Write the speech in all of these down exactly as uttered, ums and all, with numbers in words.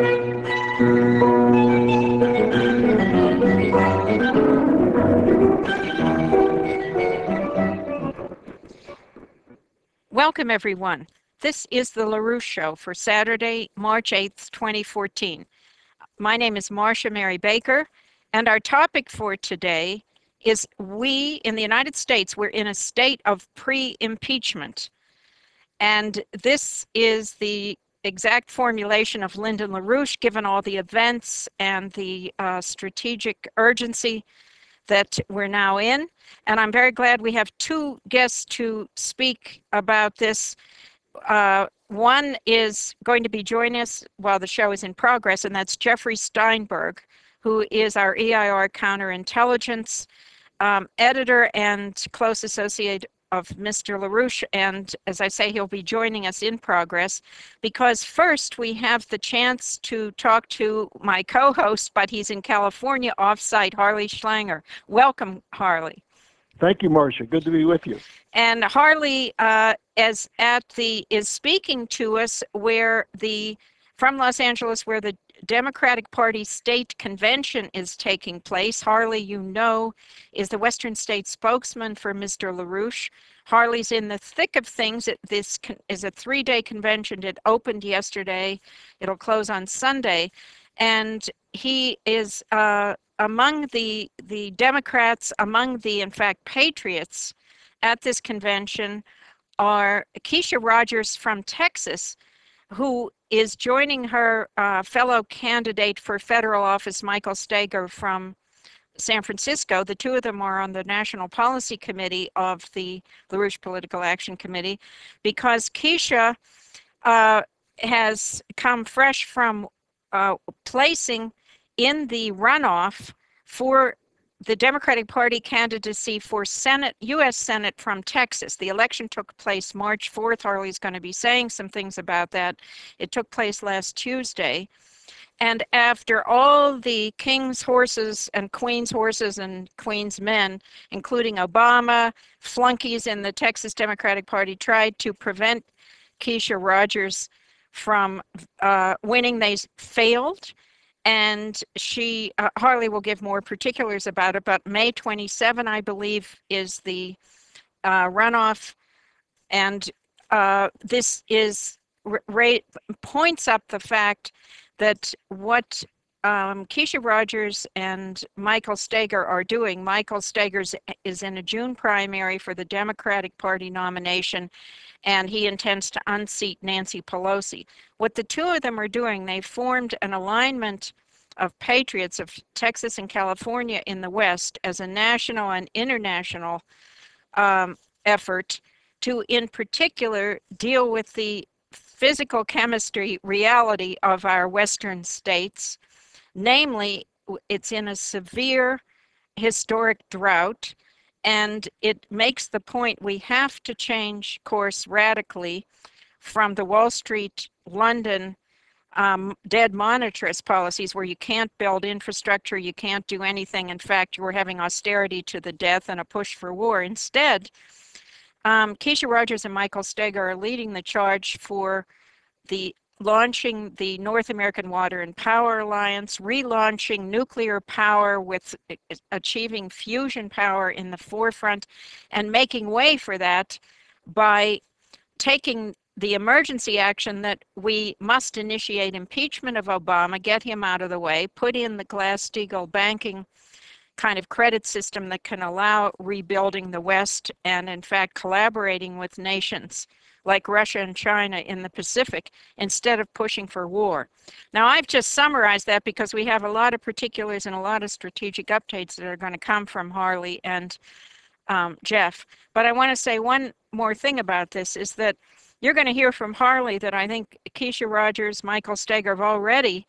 Welcome, everyone. This is the LaRouche Show for Saturday, March eighth, twenty fourteen. My name is Marcia Mary Baker, and our topic for today is we in the United States, we're in a state of pre-impeachment. And this is the exact formulation of Lyndon LaRouche, given all the events and the uh, strategic urgency that we're now in. And I'm very glad we have two guests to speak about this. Uh, one is going to be joining us while the show is in progress, and that's Jeffrey Steinberg, who is our E I R counterintelligence um, editor and close associate of Mister LaRouche. And as I say, he'll be joining us in progress, because first we have the chance to talk to my co-host, but he's in California offsite, Harley Schlanger. Welcome, Harley. Thank you, Marcia. Good to be with you. And Harley uh, is at the is speaking to us where the from Los Angeles, where the Democratic Party state convention is taking place. Harley, you know, is the Western State spokesman for Mister LaRouche. Harley's in the thick of things. This is a three-day convention. It opened yesterday. It'll close on Sunday. And he is uh, among the, the Democrats, among the, in fact, patriots at this convention are Keisha Rogers from Texas, who is joining her uh, fellow candidate for federal office, Michael Steger from San Francisco. The two of them are on the National Policy Committee of the LaRouche Political Action Committee, because Keisha uh, has come fresh from uh, placing in the runoff for the Democratic Party candidacy for Senate, U S Senate from Texas. The election took place March fourth. Harley's going to be saying some things about that. It took place last Tuesday. And after all the king's horses and queen's horses and queen's men, including Obama, flunkies in the Texas Democratic Party, tried to prevent Keisha Rogers from uh, winning, they failed. And she, uh, Harley will give more particulars about it, but May twenty-seventh, I believe, is the uh, runoff. And uh, this is points up the fact that what um, Keisha Rogers and Michael Steger are doing, Michael Steger is in a June primary for the Democratic Party nomination, and he intends to unseat Nancy Pelosi. What the two of them are doing, they formed an alignment of patriots of Texas and California in the West as a national and international um, effort to, in particular, deal with the physical chemistry reality of our Western states. Namely, it's in a severe historic drought, and it makes the point we have to change course radically from the Wall Street, London, um, dead monetarist policies where you can't build infrastructure, you can't do anything. In fact, you're having austerity to the death and a push for war. Instead, um, Keisha Rogers and Michael Steger are leading the charge for the launching the North American Water and Power Alliance, relaunching nuclear power with achieving fusion power in the forefront, and making way for that by taking the emergency action that we must initiate impeachment of Obama, get him out of the way, put in the Glass-Steagall banking kind of credit system that can allow rebuilding the West and, in fact, collaborating with nations like Russia and China in the Pacific instead of pushing for war. Now, I've just summarized that because we have a lot of particulars and a lot of strategic updates that are going to come from Harley and um, Jeff. But I want to say one more thing about this is that you're going to hear from Harley that I think Keisha Rogers, Michael Steger have already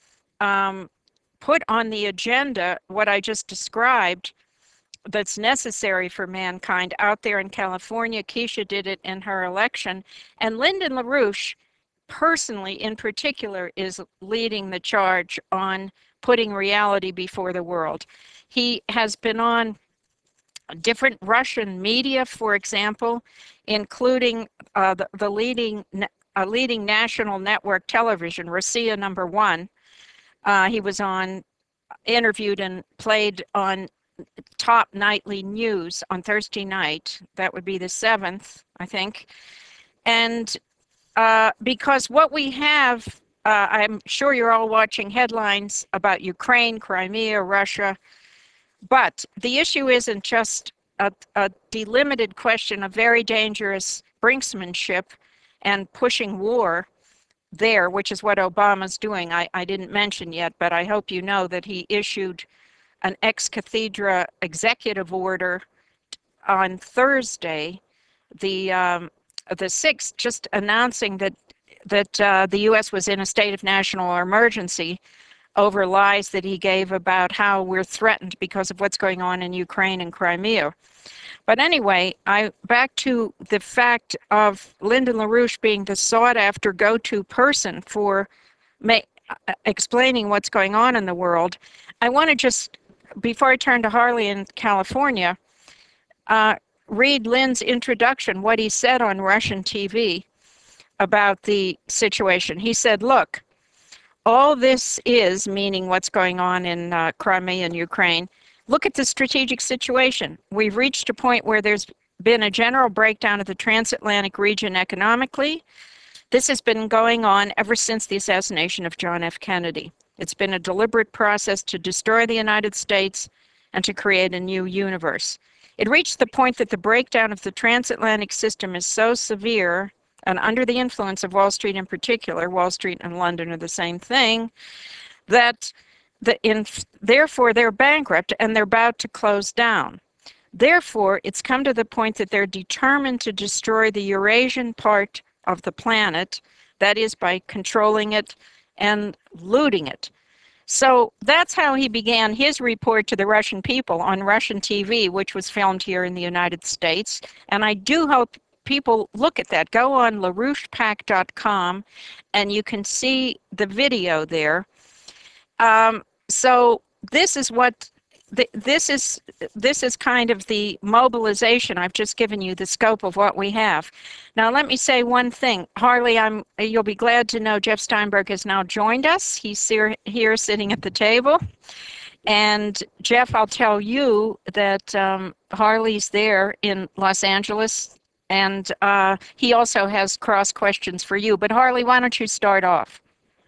um, put on the agenda what I just described that's necessary for mankind out there in California. Keisha did it in her election. And Lyndon LaRouche, personally in particular, is leading the charge on putting reality before the world. He has been on different Russian media, for example, including uh, the, the leading a leading national network television, Rossiya number one. Uh, he was on, interviewed and played on top nightly news on Thursday night. That would be the seventh, I think. And uh, because what we have, uh, I'm sure you're all watching headlines about Ukraine, Crimea, Russia, but the issue isn't just a, a delimited question of very dangerous brinksmanship and pushing war there, which is what Obama's doing. I, I didn't mention yet, but I hope you know that he issued an ex cathedra executive order on Thursday, the um, the sixth, just announcing that that uh, the U S was in a state of national emergency over lies that he gave about how we're threatened because of what's going on in Ukraine and Crimea. But anyway, I back to the fact of Lyndon LaRouche being the sought-after go-to person for ma- explaining what's going on in the world. I want to just, before I turn to Harley in California, uh, read Lynn's introduction, what he said on Russian T V about the situation. He said, look, all this is, meaning what's going on in uh, Crimea and Ukraine, look at the strategic situation. We've reached a point where there's been a general breakdown of the transatlantic region economically. This has been going on ever since the assassination of John F. Kennedy. It's been a deliberate process to destroy the United States and to create a new universe. It reached the point that the breakdown of the transatlantic system is so severe, and under the influence of Wall Street in particular, Wall Street and London are the same thing, that the in, therefore they're bankrupt and they're about to close down. Therefore, it's come to the point that they're determined to destroy the Eurasian part of the planet, that is by controlling it and looting it. So that's how he began his report to the Russian people on Russian T V, which was filmed here in the United States. And I do hope people look at that. Go on LaRouche Pac dot com and you can see the video there. Um, so this is what th this is this is kind of the mobilization. I've just given you the scope of what we have. Now let me say one thing. Harley, I'm you'll be glad to know Jeff Steinberg has now joined us. He's here, here sitting at the table. And Jeff, I'll tell you that um, Harley's there in Los Angeles, and uh, he also has cross questions for you. But Harley, why don't you start off?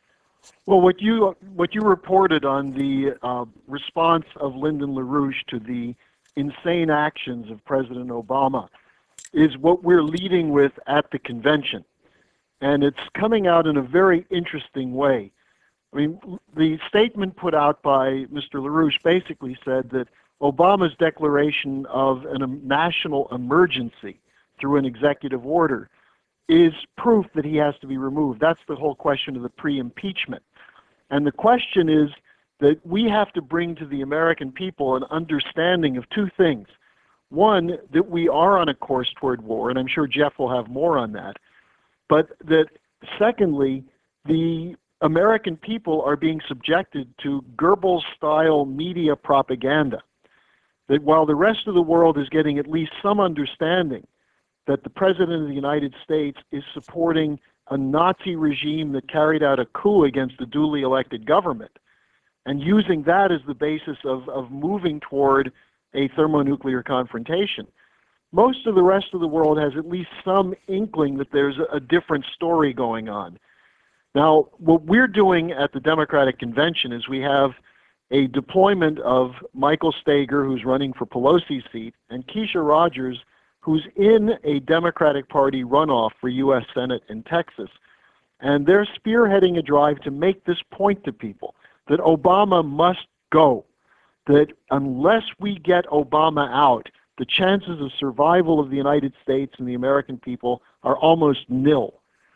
Well, what you what you reported on the uh, response of Lyndon LaRouche to the insane actions of President Obama is what we're leading with at the convention, and it's coming out in a very interesting way. I mean, the statement put out by Mister LaRouche basically said that Obama's declaration of a national emergency through an executive order is proof that he has to be removed. That's the whole question of the pre-impeachment. And the question is that we have to bring to the American people an understanding of two things. One, that we are on a course toward war, and I'm sure Jeff will have more on that. But that, secondly, the American people are being subjected to Goebbels-style media propaganda. That while the rest of the world is getting at least some understanding that the President of the United States is supporting a Nazi regime that carried out a coup against the duly elected government, and using that as the basis of, of moving toward a thermonuclear confrontation. Most of the rest of the world has at least some inkling that there's a, a different story going on. Now, what we're doing at the Democratic Convention is we have a deployment of Michael Steger, who's running for Pelosi's seat, and Keisha Rogers, who's in a Democratic Party runoff for U S Senate in Texas. And they're spearheading a drive to make this point to people, that Obama must go, that unless we get Obama out, the chances of survival of the United States and the American people are almost nil.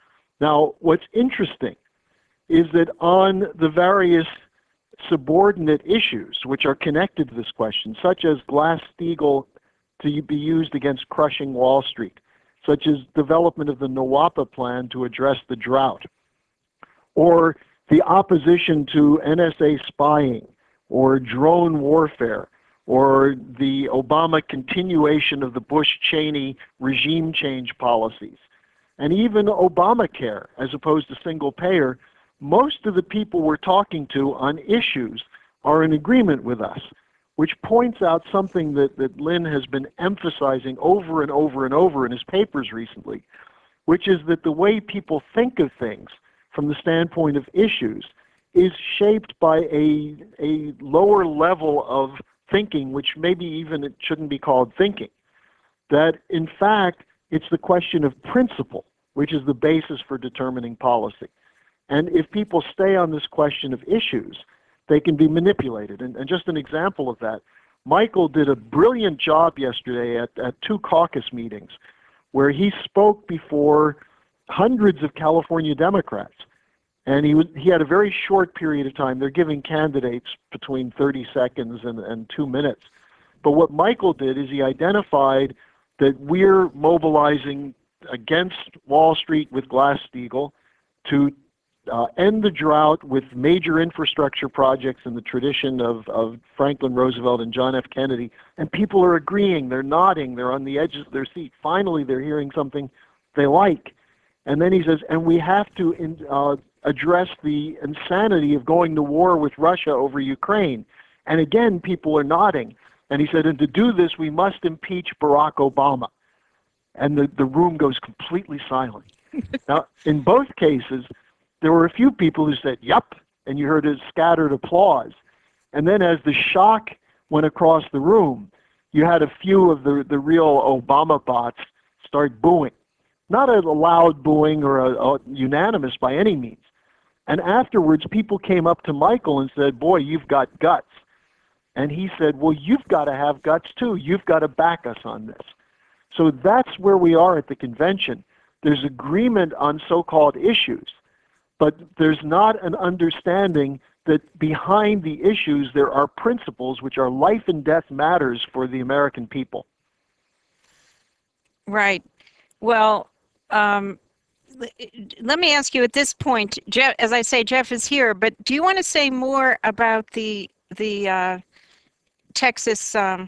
Now, what's interesting is that on the various subordinate issues which are connected to this question, such as Glass-Steagall to be used against crushing Wall Street, such as development of the NWAPA plan to address the drought, or the opposition to N S A spying, or drone warfare, or the Obama continuation of the Bush-Cheney regime change policies, and even Obamacare as opposed to single payer, most of the people we're talking to on issues are in agreement with us, which points out something that, that Lynn has been emphasizing over and over and over in his papers recently, which is that the way people think of things from the standpoint of issues is shaped by a, a lower level of thinking, which maybe even it shouldn't be called thinking. That, in fact, it's the question of principle, which is the basis for determining policy. And if people stay on this question of issues, they can be manipulated. And, and just an example of that, Michael did a brilliant job yesterday at, at two caucus meetings where he spoke before hundreds of California Democrats. And he, was, he had a very short period of time. They're giving candidates between thirty seconds and, and two minutes. But what Michael did is he identified that we're mobilizing against Wall Street with Glass-Steagall to uh, end the drought with major infrastructure projects in the tradition of, of Franklin Roosevelt and John F. Kennedy. And people are agreeing, they're nodding, they're on the edges of their seat. Finally, they're hearing something they like. And then he says, and we have to in, uh, address the insanity of going to war with Russia over Ukraine. And again, people are nodding. And he said, and to do this, we must impeach Barack Obama. And the, the room goes completely silent. Now, in both cases, there were a few people who said, yup, and you heard a scattered applause. And then as the shock went across the room, you had a few of the, the real Obama bots start booing. Not a loud booing or a, a unanimous by any means. And afterwards, people came up to Michael and said, boy, you've got guts. And he said, well, you've got to have guts too. You've got to back us on this. So that's where we are at the convention. There's agreement on so-called issues, but there's not an understanding that behind the issues there are principles which are life and death matters for the American people. Right. Well, um, let me ask you at this point, Jeff, as I say, Jeff is here, but do you want to say more about the the uh, Texas, um,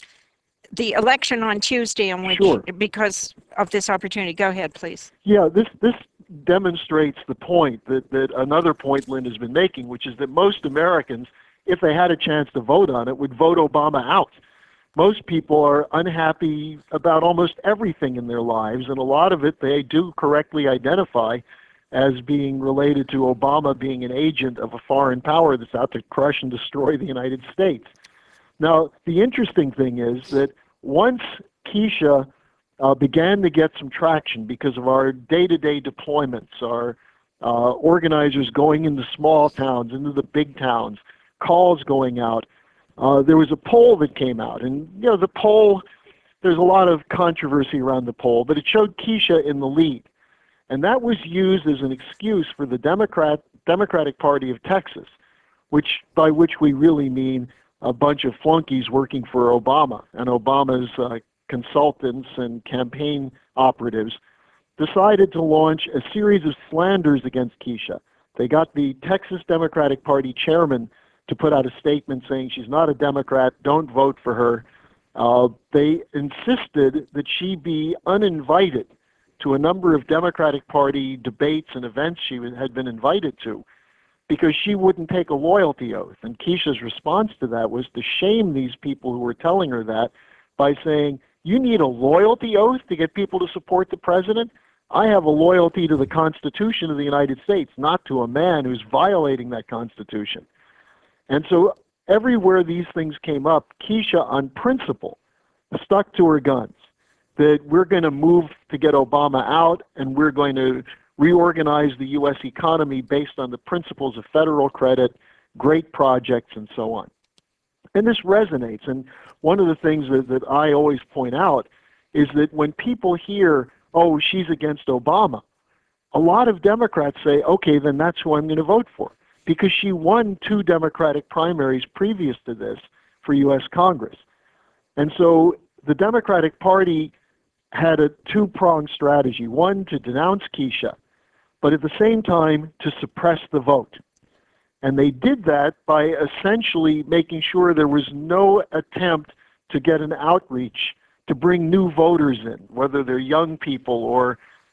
the election on Tuesday, on which, Sure. because of this opportunity? Go ahead, please. Yeah, this this demonstrates the point that, that another point Lynn has been making, which is that most Americans, if they had a chance to vote on it, would vote Obama out. Most people are unhappy about almost everything in their lives, and a lot of it they do correctly identify as being related to Obama being an agent of a foreign power that's out to crush and destroy the United States. Now, the interesting thing is that once Keisha uh, began to get some traction because of our day-to-day deployments, our uh, organizers going into small towns, into the big towns, calls going out, Uh, there was a poll that came out, and you know the poll, there's a lot of controversy around the poll, but it showed Keisha in the lead, and that was used as an excuse for the Democrat Democratic Party of Texas, which by which we really mean a bunch of flunkies working for Obama and Obama's uh, consultants and campaign operatives, decided to launch a series of slanders against Keisha. They got the Texas Democratic Party chairman to put out a statement saying she's not a Democrat, don't vote for her. Uh, they insisted that she be uninvited to a number of Democratic Party debates and events she had been invited to because she wouldn't take a loyalty oath. And Keisha's response to that was to shame these people who were telling her that by saying, you need a loyalty oath to get people to support the president? I have a loyalty to the Constitution of the United States, not to a man who's violating that Constitution. And so everywhere these things came up, Keisha, on principle, stuck to her guns, that we're going to move to get Obama out, and we're going to reorganize the U S economy based on the principles of federal credit, great projects, and so on. And this resonates. And one of the things that, that I always point out is that when people hear, oh, she's against Obama, a lot of Democrats say, okay, then that's who I'm going to vote for, because she won two Democratic primaries previous to this for U S Congress. And so the Democratic Party had a two-pronged strategy, one to denounce Keisha, but at the same time to suppress the vote. And they did that by essentially making sure there was no attempt to get an outreach to bring new voters in, whether they're young people or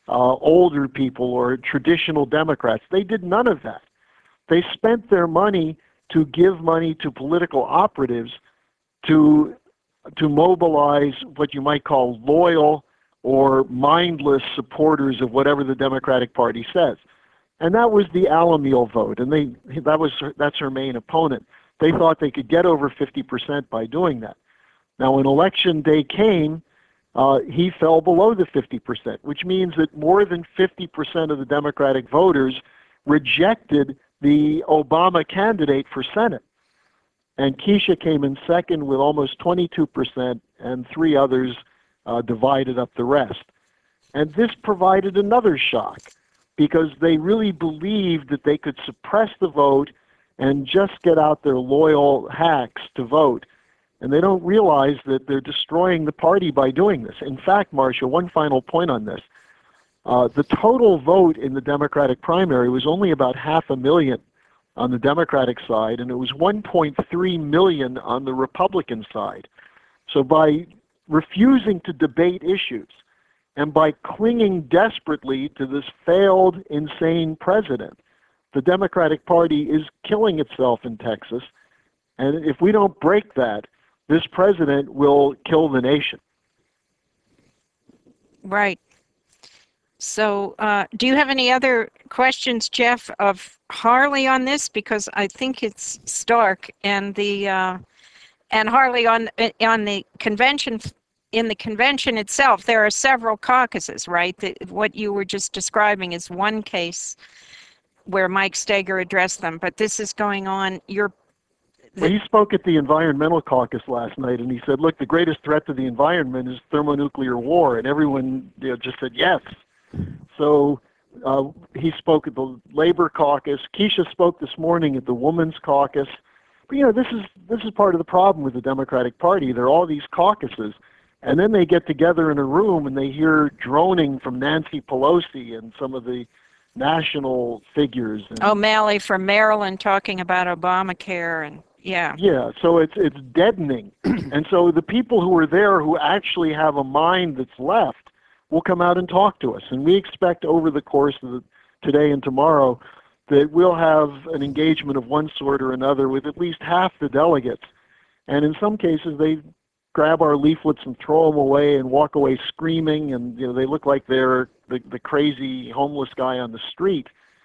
uh, older people or traditional Democrats. They did none of that. They spent their money to give money to political operatives to to mobilize what you might call loyal or mindless supporters of whatever the Democratic Party says. And that was the Alamiel vote, and they that was that's her main opponent. They thought they could get over fifty percent by doing that. Now, when election day came, uh, he fell below the fifty percent, which means that more than fifty percent of the Democratic voters rejected the Obama candidate for Senate. And Keisha came in second with almost twenty-two percent, and three others uh, divided up the rest. And this provided another shock, because they really believed that they could suppress the vote and just get out their loyal hacks to vote. And they don't realize that they're destroying the party by doing this. In fact, Marcia, one final point on this. Uh, the total vote in the Democratic primary was only about half a million on the Democratic side, and it was one point three million on the Republican side. So by refusing to debate issues and by clinging desperately to this failed, insane president, the Democratic Party is killing itself in Texas. And if we don't break that, this president will kill the nation. Right. So uh, do you have any other questions, Jeff, of Harley on this? Because I think it's stark. And the uh, and Harley, on on the convention, in the convention itself, there are several caucuses, right? The, what you were just describing is one case where Mike Steger addressed them, but this is going on. You're Well, he spoke at the Environmental Caucus last night, and he said, look, the greatest threat to the environment is thermonuclear war, and everyone, you know, just said yes. So uh, he spoke at the Labor Caucus. Keisha spoke this morning at the Women's Caucus. But, you know, this is, this is part of the problem with the Democratic Party. There are all these caucuses, and then they get together in a room and they hear droning from Nancy Pelosi and some of the national figures. And, O'Malley from Maryland talking about Obamacare, and yeah. Yeah, so it's it's deadening. And so the people who are there who actually have a mind that's left will come out and talk to us. And we expect over the course of the, today and tomorrow that we'll have an engagement of one sort or another with at least half the delegates. And in some cases, they grab our leaflets and throw them away and walk away screaming, and you know they look like they're the, the crazy homeless guy on the street.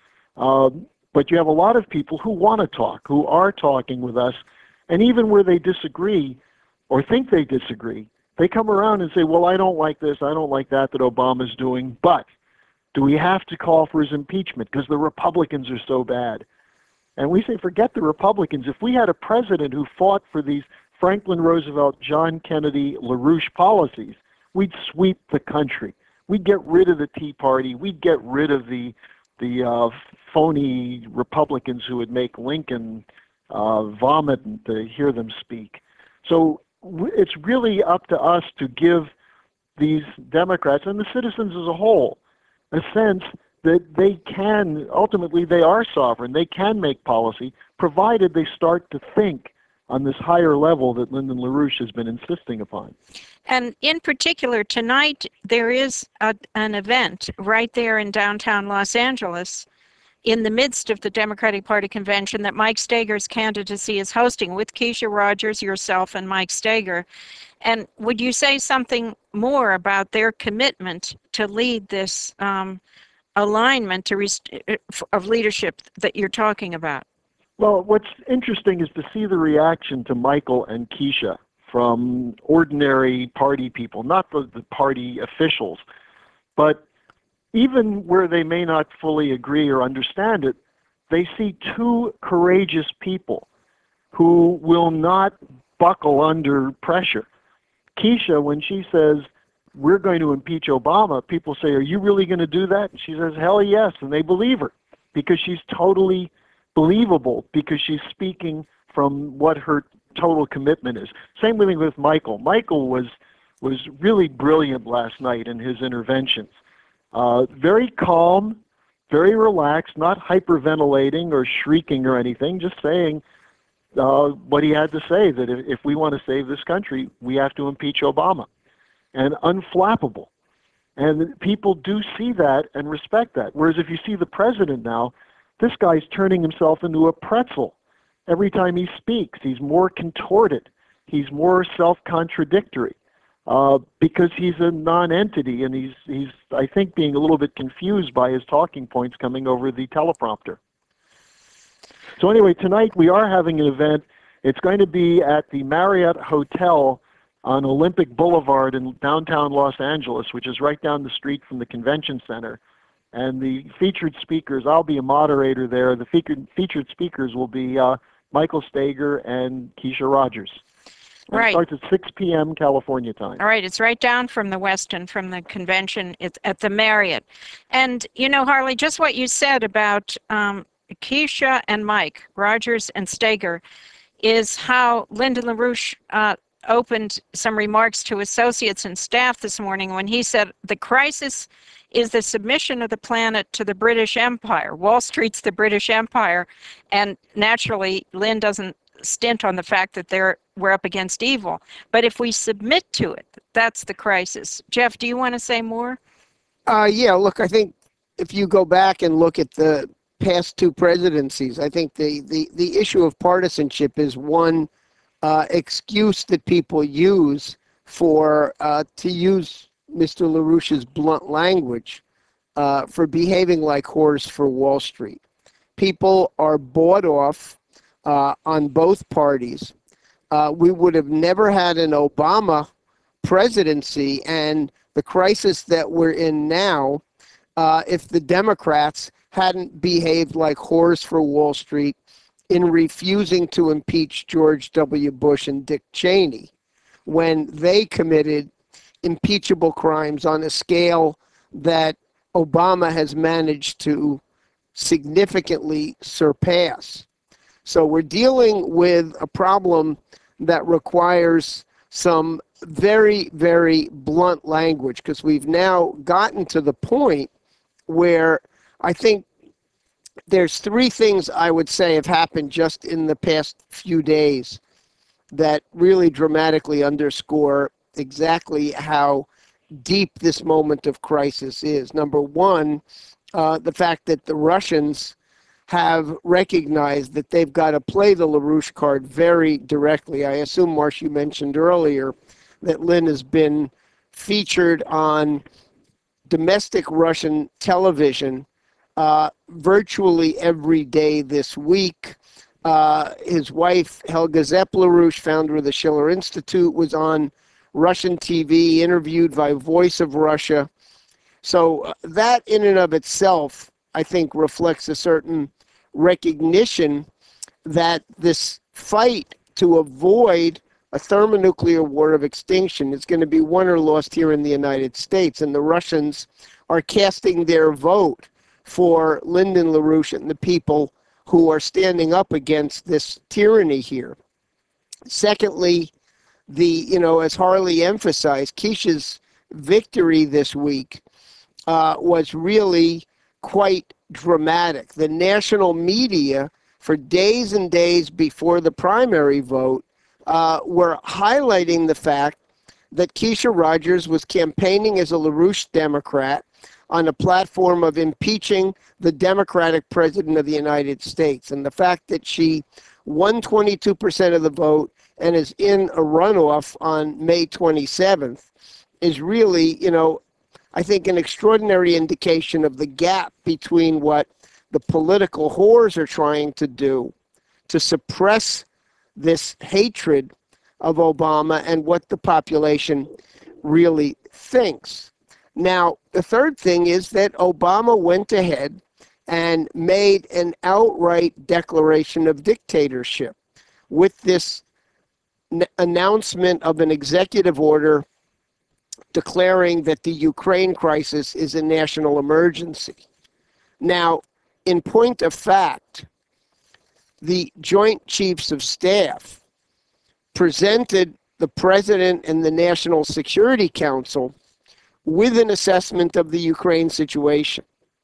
Um, But you have a lot of people who want to talk, who are talking with us, and even where they disagree or think they disagree, they come around and say, well, I don't like this, I don't like that that Obama's doing, but do we have to call for his impeachment because the Republicans are so bad? And we say, forget the Republicans. If we had a president who fought for these Franklin Roosevelt, John Kennedy, LaRouche policies, we'd sweep the country. We'd get rid of the Tea Party. We'd get rid of the the uh, phony Republicans who would make Lincoln uh, vomit to hear them speak. So w- it's really up to us to give these Democrats and the citizens as a whole a sense that they can, ultimately they are sovereign, they can make policy, provided they start to think on this higher level that Lyndon LaRouche has been insisting upon. And in particular, tonight there is a, an event right there in downtown Los Angeles in the midst of the Democratic Party convention that Mike Steger's candidacy is hosting with Keisha Rogers, yourself, and Mike Steger. And would you say something more about their commitment to lead this um, alignment to rest- of leadership that you're talking about? Well, what's interesting is to see the reaction to Michael and Keisha from ordinary party people, not the, the party officials, but even where they may not fully agree or understand it, they see two courageous people who will not buckle under pressure. Keisha, when she says, we're going to impeach Obama, people say, are you really going to do that? And she says, hell yes, and they believe her because she's totally believable, because she's speaking from what her total commitment is. Same thing with Michael. Michael was was really brilliant last night in his interventions. Uh, very calm, very relaxed, not hyperventilating or shrieking or anything, just saying uh, what he had to say, that if, if we want to save this country, we have to impeach Obama. And unflappable. And people do see that and respect that. Whereas if you see the president now, this guy's turning himself into a pretzel. Every time he speaks, he's more contorted. He's more self-contradictory uh, because he's a non-entity, and he's, he's, I think, being a little bit confused by his talking points coming over the teleprompter. So anyway, tonight we are having an event. It's going to be at the Marriott Hotel on Olympic Boulevard in downtown Los Angeles, which is right down the street from the convention center. And the featured speakers, I'll be a moderator there. The featured, featured speakers will be uh, Michael Steger and Keisha Rogers. And Right. It starts at six p m California time. All right, it's right down from the Westin, from the convention. It's at the Marriott. And, you know, Harley, just what you said about um, Keisha and Mike, Rogers and Steger, is how Lyndon LaRouche uh, opened some remarks to associates and staff this morning when he said, the crisis is the submission of the planet to the British Empire. Wall Street's the British Empire. And naturally, Lynn doesn't stint on the fact that they're, we're up against evil. But if we submit to it, that's the crisis. Jeff, do you want to say more? Uh, yeah, look, I think if you go back and look at the past two presidencies, I think the, the, the issue of partisanship is one uh, excuse that people use for, uh, to use Mister LaRouche's blunt language, uh, for behaving like whores for Wall Street. People are bought off uh, on both parties. Uh, we would have never had an Obama presidency and the crisis that we're in now uh, if the Democrats hadn't behaved like whores for Wall Street in refusing to impeach George W. Bush and Dick Cheney when they committed impeachable crimes on a scale that Obama has managed to significantly surpass. So we're dealing with a problem that requires some very, very blunt language, because we've now gotten to the point where I think there's three things I would say have happened just in the past few days that really dramatically underscore exactly how deep this moment of crisis is. Number one, uh, the fact that the Russians have recognized that they've got to play the LaRouche card very directly. I assume, Marsh, you mentioned earlier that Lynn has been featured on domestic Russian television uh, virtually every day this week. Uh, his wife, Helga Zepp LaRouche, founder of the Schiller Institute, was on Russian T V, interviewed by Voice of Russia. So uh, that in and of itself, I think, reflects a certain recognition that this fight to avoid a thermonuclear war of extinction is going to be won or lost here in the United States. And the Russians are casting their vote for Lyndon LaRouche and the people who are standing up against this tyranny here. Secondly, the, you know, as Harley emphasized, Keisha's victory this week uh, was really quite dramatic. The national media, for days and days before the primary vote, uh, were highlighting the fact that Keisha Rogers was campaigning as a LaRouche Democrat on a platform of impeaching the Democratic president of the United States. And the fact that she won twenty-two percent of the vote and is in a runoff on May twenty-seventh is really, you know, I think an extraordinary indication of the gap between what the political whores are trying to do to suppress this hatred of Obama and what the population really thinks. Now, the third thing is that Obama went ahead and made an outright declaration of dictatorship with this n- announcement of an executive order declaring that the Ukraine crisis is a national emergency. Now, in point of fact, the Joint Chiefs of Staff presented the President and the National Security Council with an assessment of the Ukraine situation.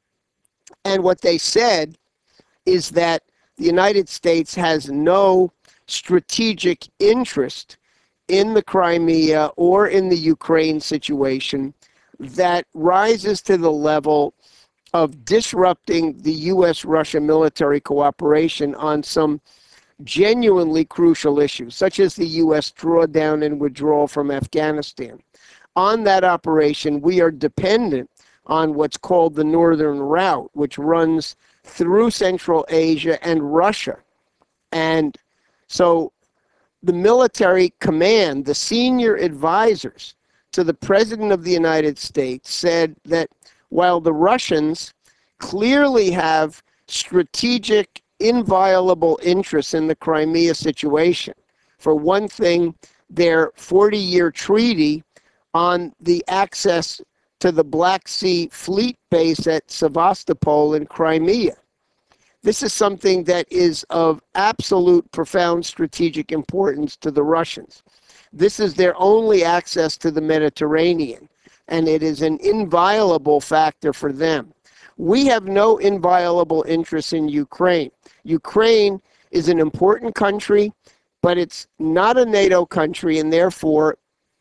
And what they said is that the United States has no strategic interest in the Crimea or in the Ukraine situation, that rises to the level of disrupting the U S Russia military cooperation on some genuinely crucial issues, such as the U S drawdown and withdrawal from Afghanistan. On that operation, we are dependent on what's called the Northern Route, which runs through Central Asia and Russia. And so the military command, the senior advisors to the President of the United States, said that while the Russians clearly have strategic, inviolable interests in the Crimea situation, for one thing, their forty-year treaty on the access to the Black Sea fleet base at Sevastopol in Crimea. This is something that is of absolute profound strategic importance to the Russians. This is their only access to the Mediterranean, and it is an inviolable factor for them. We have no inviolable interest in Ukraine. Ukraine is an important country, but it's not a NATO country, and therefore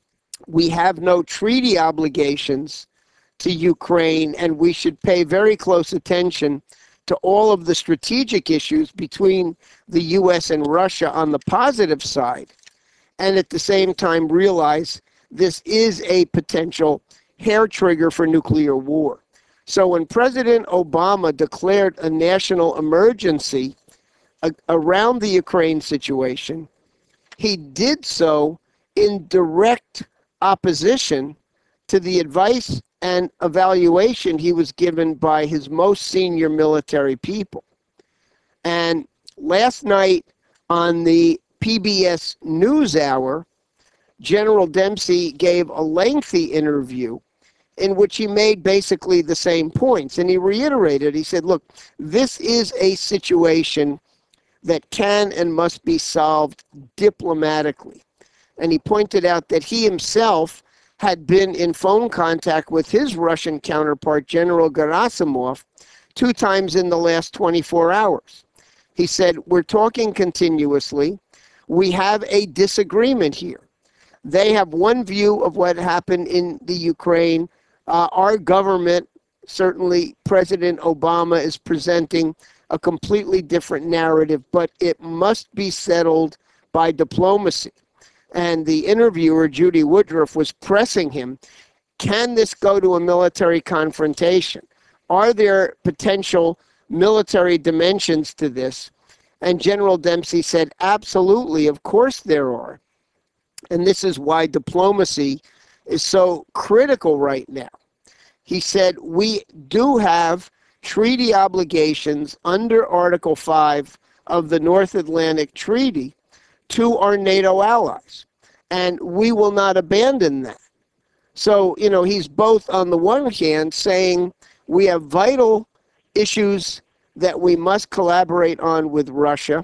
we have no treaty obligations to Ukraine, and we should pay very close attention to all of the strategic issues between the U S and Russia on the positive side, and at the same time realize this is a potential hair trigger for nuclear war. So when President Obama declared a national emergency a- around the Ukraine situation, he did so in direct opposition to the advice and evaluation he was given by his most senior military people. And last night on the P B S NewsHour, General Dempsey gave a lengthy interview in which he made basically the same points. And he reiterated, he said, look, this is a situation that can and must be solved diplomatically. And he pointed out that he himself had been in phone contact with his Russian counterpart, General Gerasimov, two times in the last twenty-four hours. He said, we're talking continuously. We have a disagreement here. They have one view of what happened in the Ukraine. Uh, our government, certainly President Obama, is presenting a completely different narrative, but it must be settled by diplomacy. And the interviewer, Judy Woodruff, was pressing him, can this go to a military confrontation? Are there potential military dimensions to this? And General Dempsey said, absolutely, of course there are. And this is why diplomacy is so critical right now. He said, we do have treaty obligations under Article five of the North Atlantic Treaty to our NATO allies, and we will not abandon that. So, you know, he's both on the one hand saying we have vital issues that we must collaborate on with Russia.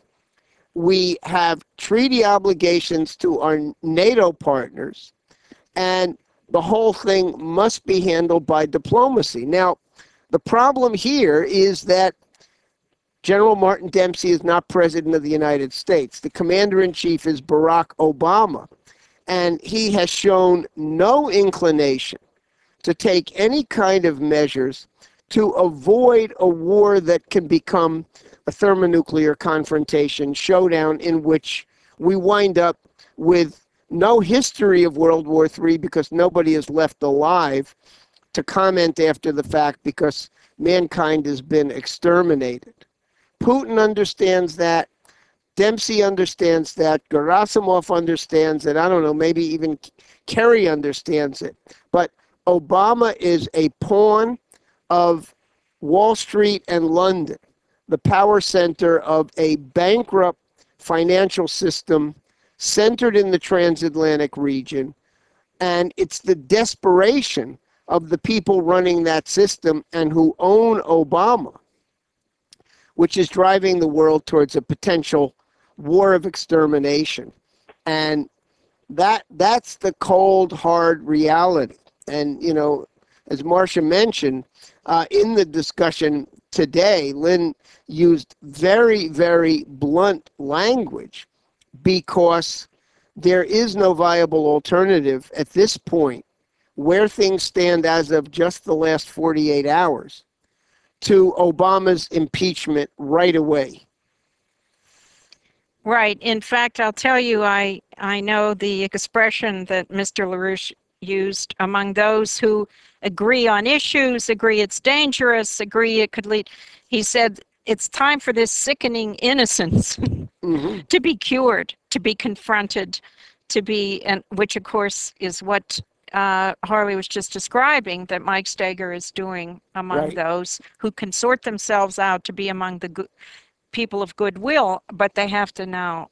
We have treaty obligations to our NATO partners, and the whole thing must be handled by diplomacy. Now, the problem here is that General Martin Dempsey is not President of the United States. The Commander-in-Chief is Barack Obama, and he has shown no inclination to take any kind of measures to avoid a war that can become a thermonuclear confrontation showdown in which we wind up with no history of World War Three because nobody is left alive to comment after the fact because mankind has been exterminated. Putin understands that. Dempsey understands that. Gerasimov understands it. I don't know, maybe even Kerry understands it. But Obama is a pawn of Wall Street and London, the power center of a bankrupt financial system centered in the transatlantic region. And it's the desperation of the people running that system and who own Obama, which is driving the world towards a potential war of extermination. And that that's the cold, hard reality. And, you know, as Marcia mentioned, uh, in the discussion today, Lynn used very, very blunt language because there is no viable alternative at this point where things stand as of just the last forty-eight hours to Obama's impeachment right away. Right. In fact, I'll tell you, I, I know the expression that Mister LaRouche used among those who agree on issues, agree it's dangerous, agree it could lead. He said, it's time for this sickening innocence mm-hmm. to be cured, to be confronted, to be, and which of course is what uh, Harley was just describing, that Mike Steger is doing among right. those who can sort themselves out to be among the good people of goodwill, but they have to now,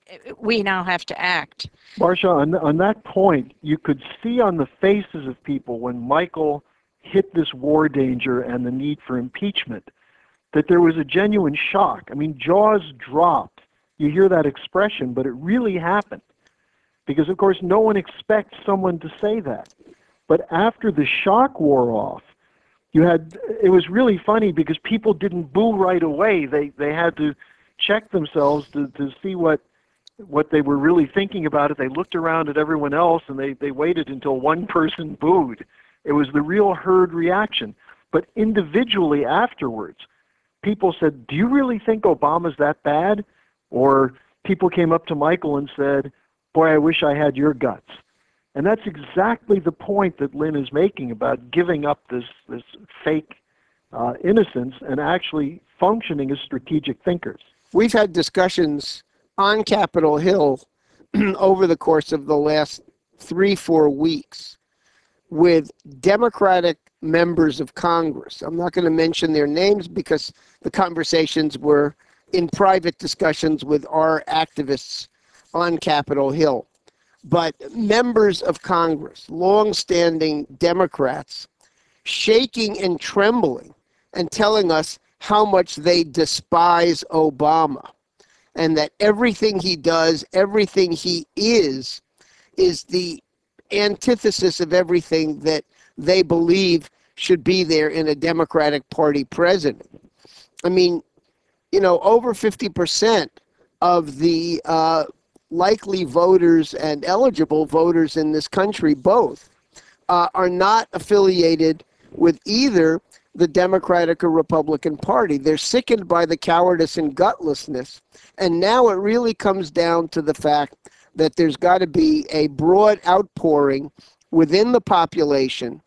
we now have to act. Marcia, on, on that point, you could see on the faces of people when Michael hit this war danger and the need for impeachment that there was a genuine shock. I mean, jaws dropped. You hear that expression, but it really happened. Because, of course, no one expects someone to say that. But after the shock wore off, you had, it was really funny because people didn't boo right away. They they had to check themselves to, to see what what they were really thinking about it. They looked around at everyone else and they, they waited until one person booed. It was the real herd reaction. But individually afterwards, people said, do you really think Obama's that bad? Or people came up to Michael and said, boy, I wish I had your guts. And that's exactly the point that Lynn is making about giving up this, this fake uh, innocence and actually functioning as strategic thinkers. We've had discussions on Capitol Hill over the course of the last three, four weeks with Democratic members of Congress. I'm not going to mention their names because the conversations were in private discussions with our activists on Capitol Hill. But members of Congress, long-standing Democrats, shaking and trembling and telling us how much they despise Obama and that everything he does, everything he is, is the antithesis of everything that they believe should be there in a Democratic Party president. I mean, you know, over fifty percent of the uh, likely voters and eligible voters in this country, both, uh, are not affiliated with either the Democratic or Republican Party. They're sickened by the cowardice and gutlessness. And now it really comes down to the fact that there's got to be a broad outpouring within the population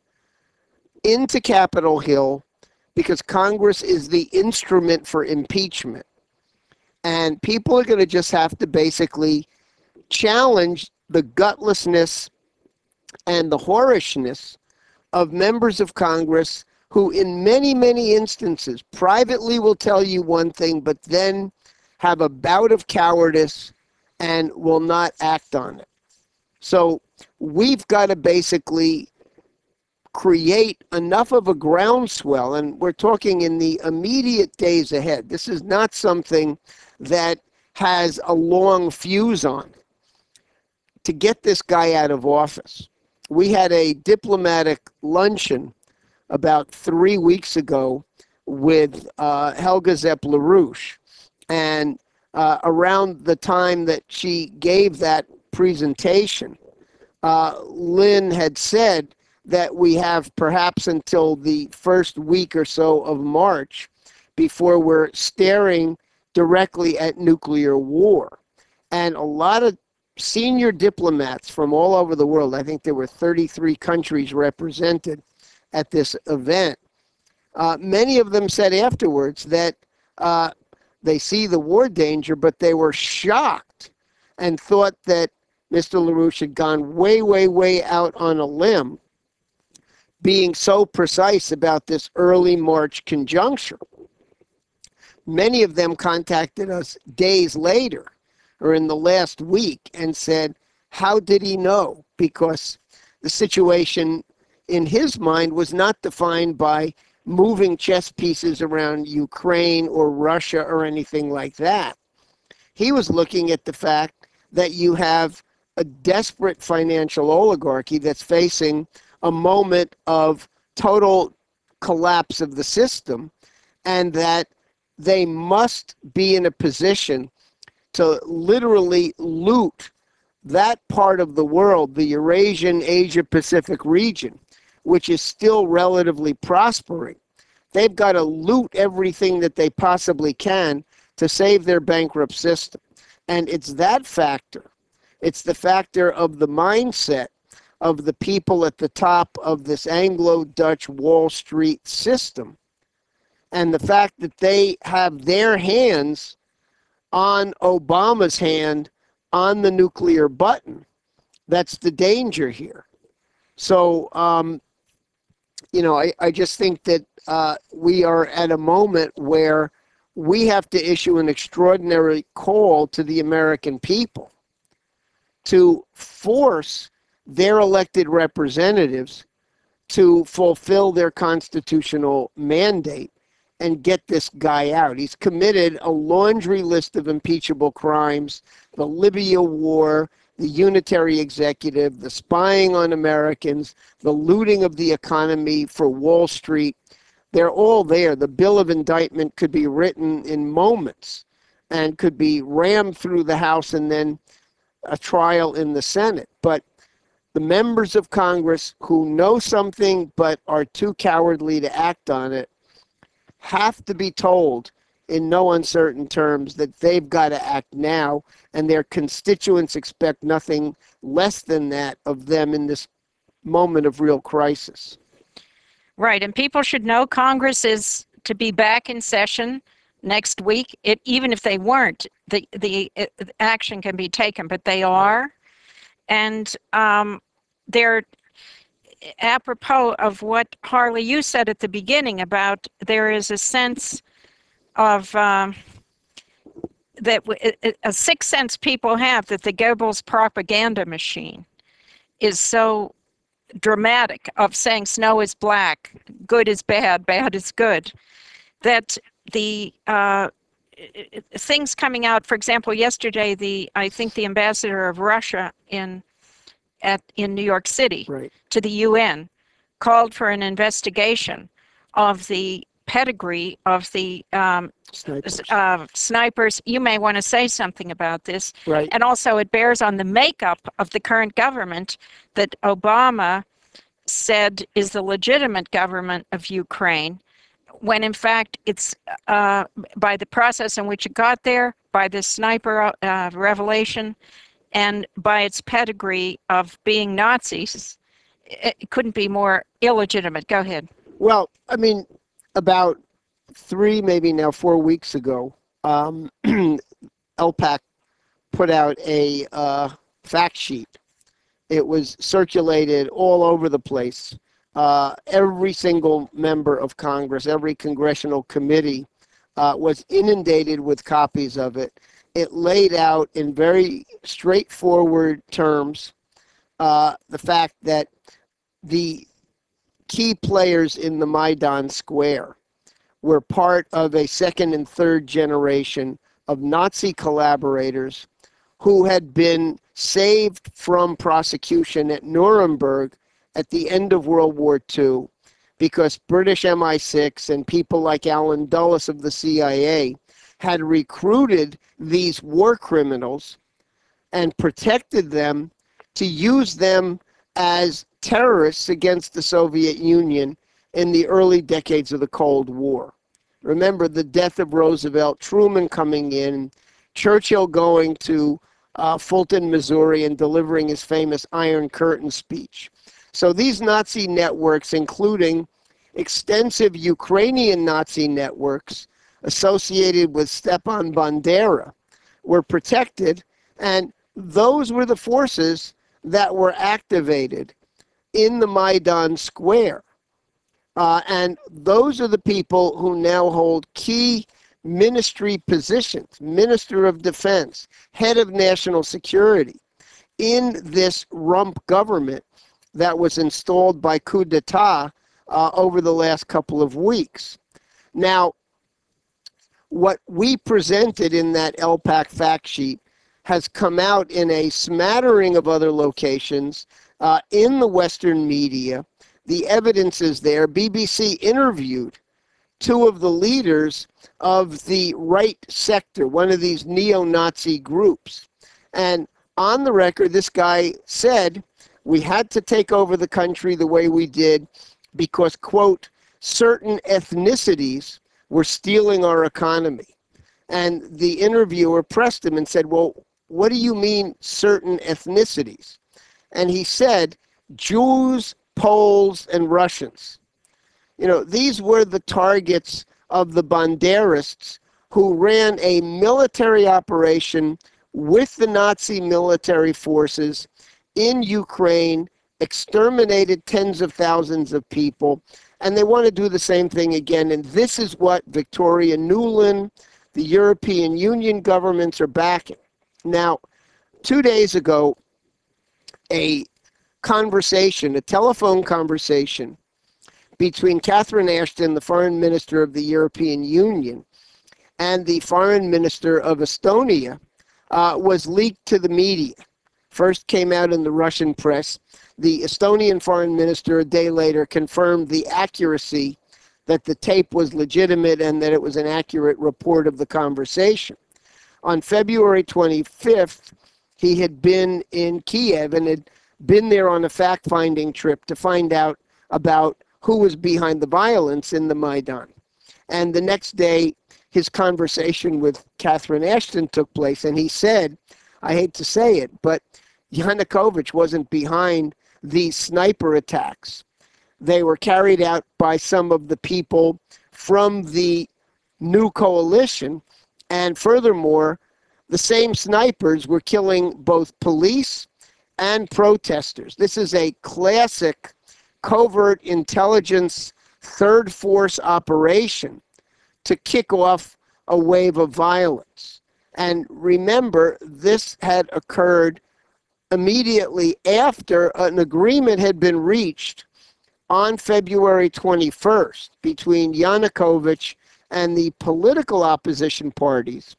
into Capitol Hill because Congress is the instrument for impeachment. And people are going to just have to basically challenge the gutlessness and the whorishness of members of Congress who in many, many instances privately will tell you one thing, but then have a bout of cowardice and will not act on it. So we've got to basically create enough of a groundswell, and we're talking in the immediate days ahead. This is not something that has a long fuse on it, to get this guy out of office. We had a diplomatic luncheon about three weeks ago with uh, Helga Zepp LaRouche. And uh, around the time that she gave that presentation, uh, Lynn had said that we have perhaps until the first week or so of March before we're staring directly at nuclear war. And a lot of senior diplomats from all over the world, I think there were thirty-three countries represented at this event, uh, many of them said afterwards that uh, they see the war danger, but they were shocked and thought that Mister LaRouche had gone way, way, way out on a limb, being so precise about this early March conjuncture. Many of them contacted us days later or in the last week and said, how did he know? Because the situation in his mind was not defined by moving chess pieces around Ukraine or Russia or anything like that. He was looking at the fact that you have a desperate financial oligarchy that's facing a moment of total collapse of the system, and that they must be in a position to literally loot that part of the world, the Eurasian Asia Pacific region, which is still relatively prospering, they've got to loot everything that they possibly can to save their bankrupt system. And it's that factor. It's the factor of the mindset of the people at the top of this Anglo-Dutch Wall Street system, and the fact that they have their hands on Obama's hand on the nuclear button. That's the danger here. So, um, you know, I, I just think that uh, we are at a moment where we have to issue an extraordinary call to the American people to force their elected representatives to fulfill their constitutional mandate and get this guy out. He's committed a laundry list of impeachable crimes: the Libya war, the unitary executive, the spying on Americans, the looting of the economy for Wall Street. They're all there. The bill of indictment could be written in moments and could be rammed through the House and then a trial in the Senate. But the members of Congress who know something but are too cowardly to act on it have to be told in no uncertain terms that they've got to act now, and their constituents expect nothing less than that of them in this moment of real crisis. Right, and people should know Congress is to be back in session next week. It, even if they weren't, the, the it, action can be taken, but they are. And um, they're, apropos of what, Harley, you said at the beginning about there is a sense of um, that a sixth sense people have that the Goebbels propaganda machine is so dramatic, of saying snow is black, good is bad, bad is good, that the uh, things coming out, for example, yesterday, the I think the ambassador of Russia in at in New York City, right, to the U N called for an investigation of the pedigree of the um, snipers. Uh, snipers. You may want to say something about this. Right. And also it bears on the makeup of the current government that Obama said is the legitimate government of Ukraine, when in fact it's uh, by the process in which it got there, by the sniper uh, revelation, and by its pedigree of being Nazis, it couldn't be more illegitimate. Go ahead. Well, I mean, about three, maybe now four weeks ago, um, L PAC put out a uh, fact sheet. It was circulated all over the place. Uh, every single member of Congress, every congressional committee uh, was inundated with copies of it. It laid out in very straightforward terms uh, the fact that the key players in the Maidan Square were part of a second and third generation of Nazi collaborators who had been saved from prosecution at Nuremberg at the end of World War Two because British M I six and people like Alan Dulles of the C I A had recruited these war criminals and protected them to use them as terrorists against the Soviet Union in the early decades of the Cold War. Remember the death of Roosevelt, Truman coming in, Churchill going to uh, Fulton, Missouri, and delivering his famous Iron Curtain speech. So these Nazi networks, including extensive Ukrainian Nazi networks associated with Stepan Bandera, were protected, and those were the forces that were activated in the Maidan Square. Uh, and those are the people who now hold key ministry positions: Minister of Defense, Head of National Security, in this rump government that was installed by coup d'etat uh, over the last couple of weeks. Now, what we presented in that L PAC fact sheet has come out in a smattering of other locations, uh, in the Western media. The evidence is there. B B C interviewed two of the leaders of the right sector, one of these neo-Nazi groups. And on the record, this guy said we had to take over the country the way we did because, quote, certain ethnicities were stealing our economy. And the interviewer pressed him and said, well, what do you mean certain ethnicities? And he said, Jews, Poles, and Russians. You know, these were the targets of the Banderists who ran a military operation with the Nazi military forces in Ukraine, exterminated tens of thousands of people, and they want to do the same thing again. And this is what Victoria Nuland, the European Union governments are backing. Now, two days ago, a conversation, a telephone conversation between Catherine Ashton, the foreign minister of the European Union, and the foreign minister of Estonia uh, was leaked to the media. First came out in the Russian press. The Estonian foreign minister a day later confirmed the accuracy, that the tape was legitimate and that it was an accurate report of the conversation. On February twenty-fifth, he had been in Kiev and had been there on a fact-finding trip to find out about who was behind the violence in the Maidan. And the next day, his conversation with Catherine Ashton took place, and he said, I hate to say it, but Yanukovych wasn't behind these sniper attacks. They were carried out by some of the people from the new coalition, and furthermore, the same snipers were killing both police and protesters. This is a classic covert intelligence third force operation to kick off a wave of violence. And remember, this had occurred immediately after an agreement had been reached on February twenty-first between Yanukovych and the political opposition parties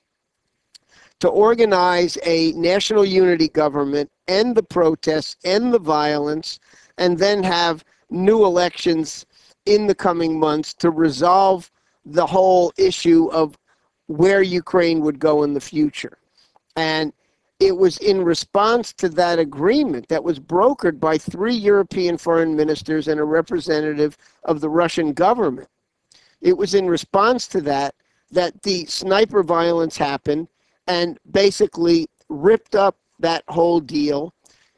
to organize a national unity government, end the protests, end the violence, and then have new elections in the coming months to resolve the whole issue of where Ukraine would go in the future. And it was in response to that agreement that was brokered by three European foreign ministers and a representative of the Russian government. It was in response to that that the sniper violence happened and basically ripped up that whole deal.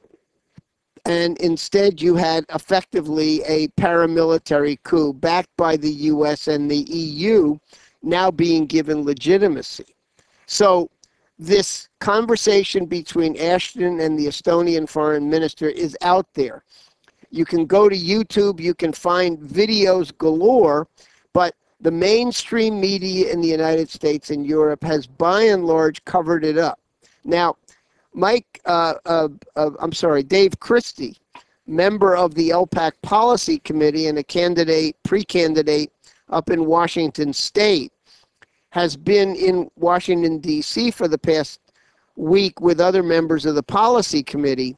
And instead you had effectively a paramilitary coup backed by the U S and the E U now being given legitimacy. So this conversation between Ashton and the Estonian foreign minister is out there. You can go to YouTube, you can find videos galore, but the mainstream media in the United States and Europe has by and large covered it up. Now, Mike, uh, uh, uh, I'm sorry, Dave Christie, member of the L PAC Policy Committee and a candidate, pre-candidate up in Washington State, has been in Washington, D C for the past week with other members of the Policy Committee,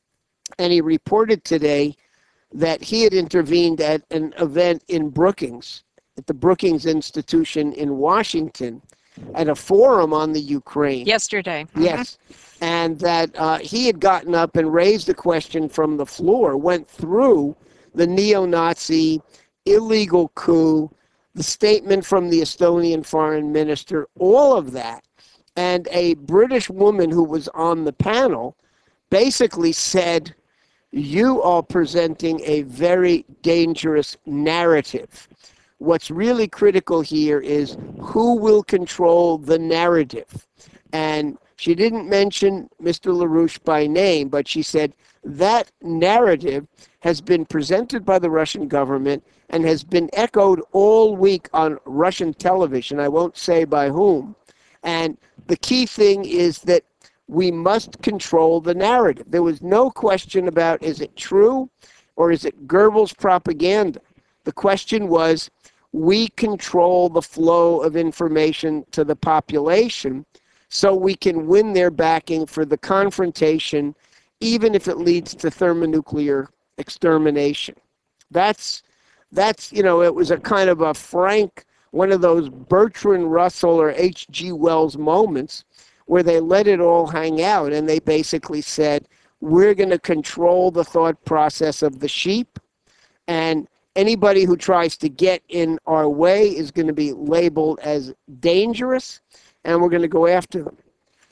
and he reported today that he had intervened at an event in Brookings, at the Brookings Institution in Washington, at a forum on the Ukraine. Yesterday. Yes. And that uh, he had gotten up and raised a question from the floor, went through the neo-Nazi illegal coup, the statement from the Estonian foreign minister, all of that. And a British woman who was on the panel basically said, you are presenting a very dangerous narrative. What's really critical here is who will control the narrative. And she didn't mention Mister LaRouche by name, but she said that narrative has been presented by the Russian government and has been echoed all week on Russian television. I won't say by whom. And the key thing is that we must control the narrative. There was no question about, is it true or is it Goebbels propaganda? The question was, we control the flow of information to the population so we can win their backing for the confrontation, even if it leads to thermonuclear extermination. That's, that's, you know, it was a kind of a frank, one of those Bertrand Russell or H G Wells moments where they let it all hang out, and they basically said, we're going to control the thought process of the sheep, and anybody who tries to get in our way is going to be labeled as dangerous, and we're going to go after them.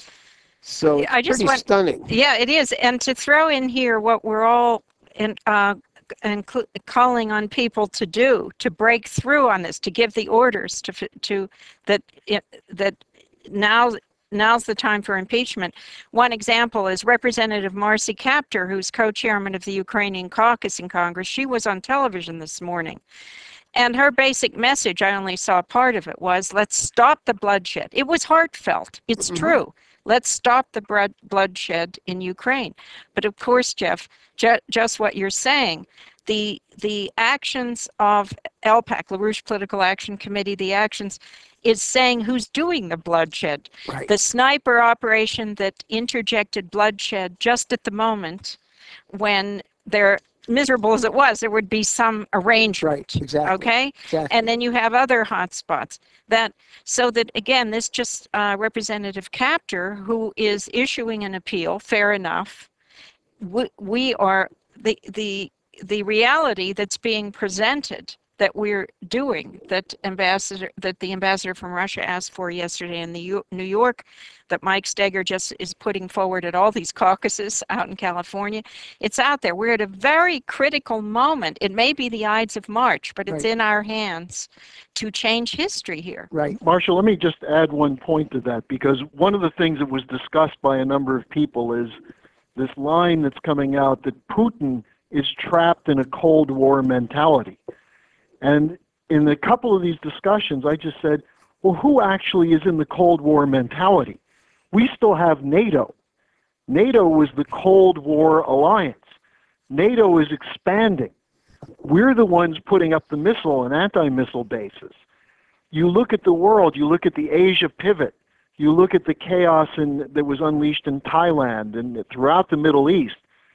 So it's I just pretty want, stunning. Yeah, it is. And to throw in here what we're all in, uh, and calling on people to do, to break through on this, to give the orders to to that that now now's the time for impeachment. One example is Representative Marcy Kaptur, who's co-chairman of the Ukrainian caucus in Congress. She was on television this morning, and her basic message, I only saw part of it, was let's stop the bloodshed. It was heartfelt. It's mm-hmm. true. Let's stop the bloodshed in Ukraine. But of course, Jeff, ju just what you're saying, the the actions of L PAC, LaRouche Political Action Committee, the actions is saying who's doing the bloodshed. Right. The sniper operation that interjected bloodshed just at the moment when they're miserable as it was, there would be some arrangement. Right, exactly. Okay? Exactly. And then you have other hotspots. That, so that, again, this just uh, Representative Kaptur, who is issuing an appeal, fair enough, we, we are, the, the, the reality that's being presented that we're doing, that ambassador, that the ambassador from Russia asked for yesterday in the U New York, that Mike Steger just is putting forward at all these caucuses out in California. It's out there. We're at a very critical moment. It may be the Ides of March, but it's right. in our hands to change history here. Right. Marshall, let me just add one point to that, because one of the things that was discussed by a number of people is this line that's coming out that Putin is trapped in a Cold War mentality. And in a couple of these discussions, I just said, well, who actually is in the Cold War mentality? We still have NATO. NATO was the Cold War alliance. NATO is expanding. We're the ones putting up the missile and anti-missile bases. You look at the world, you look at the Asia pivot, you look at the chaos in, that was unleashed in Thailand and throughout the Middle East.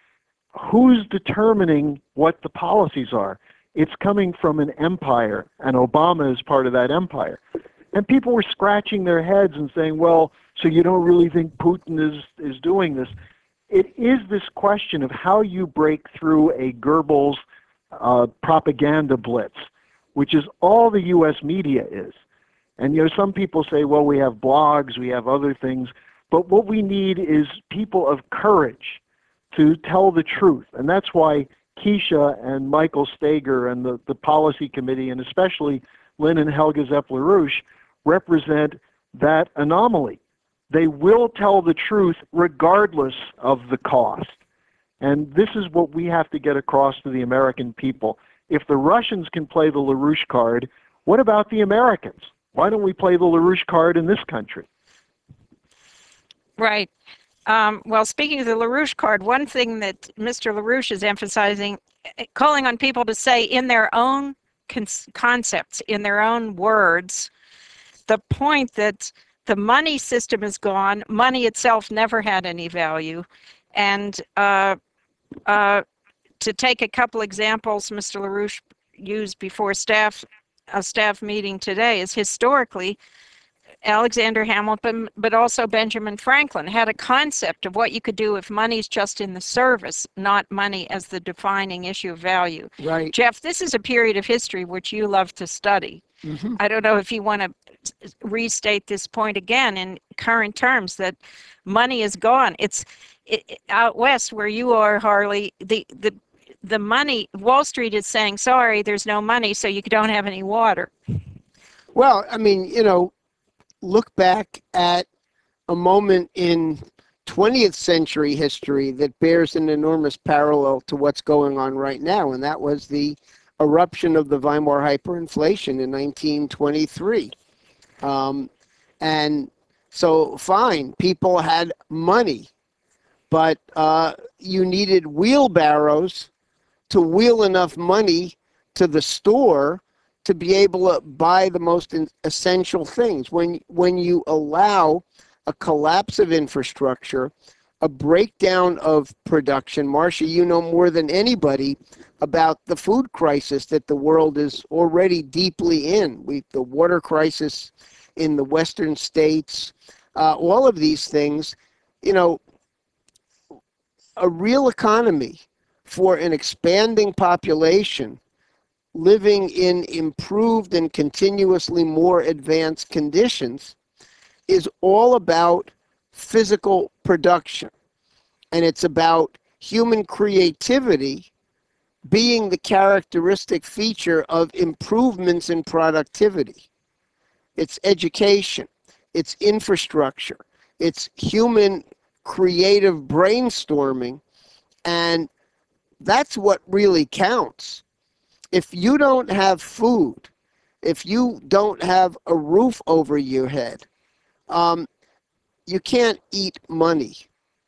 Who's determining what the policies are? It's coming from an empire, and Obama is part of that empire. And people were scratching their heads and saying, well, so you don't really think Putin is, is doing this? It is this question of how you break through a Goebbels uh, propaganda blitz, which is all the U S media is. And, you know, some people say, well, we have blogs, we have other things, but what we need is people of courage to tell the truth. And that's why Keisha and Michael Steger and the, the policy committee, and especially Lynn and Helga Zepp-LaRouche, represent that anomaly. They will tell the truth regardless of the cost. And this is what we have to get across to the American people. If the Russians can play the LaRouche card, what about the Americans? Why don't we play the LaRouche card in this country? Right. Um, well, speaking of the LaRouche card, one thing that Mister LaRouche is emphasizing, calling on people to say in their own con concepts, in their own words, the point that the money system is gone, money itself never had any value. And uh, uh, to take a couple examples Mister LaRouche used before staff, a staff meeting today, is historically, Alexander Hamilton, but also Benjamin Franklin, had a concept of what you could do if money's just in the service, not money as the defining issue of value. Right. Jeff, this is a period of history which you love to study. Mm-hmm. I don't know if you want to restate this point again in current terms, that money is gone. It's it, out west where you are, Harley, the, the, the money, Wall Street is saying, sorry, there's no money, so you don't have any water. Well, I mean, you know, look back at a moment in twentieth century history that bears an enormous parallel to what's going on right now, and that was the eruption of the Weimar hyperinflation in nineteen twenty-three. Um, and so, fine, people had money, but uh, you needed wheelbarrows to wheel enough money to the store to be able to buy the most essential things. When, when you allow a collapse of infrastructure, a breakdown of production, Marcia, you know more than anybody about the food crisis that the world is already deeply in. We, the water crisis in the western states, uh, all of these things, you know, a real economy for an expanding population living in improved and continuously more advanced conditions is all about physical production. And it's about human creativity being the characteristic feature of improvements in productivity. It's education, it's infrastructure, it's human creative brainstorming, and that's what really counts. If you don't have food, if you don't have a roof over your head, um, you can't eat money.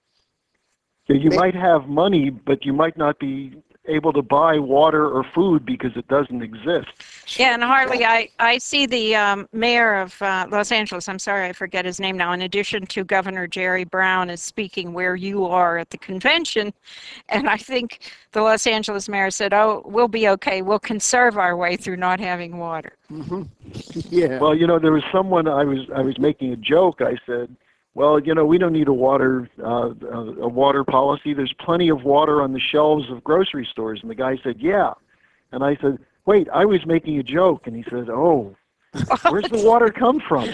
Yeah, you might have money, but you might not be able to buy water or food because it doesn't exist. Yeah, and Harley, I, I see the um, mayor of uh, Los Angeles, I'm sorry, I forget his name now, in addition to Governor Jerry Brown, is speaking where you are at the convention. And I think the Los Angeles mayor said, oh, we'll be okay. We'll conserve our way through not having water. Mm-hmm. Yeah. Well, you know, there was someone, I was, I was making a joke. I said, well, you know, we don't need a water uh, a water policy. There's plenty of water on the shelves of grocery stores. And the guy said, yeah. And I said, wait, I was making a joke. And he said, oh, where's the water come from?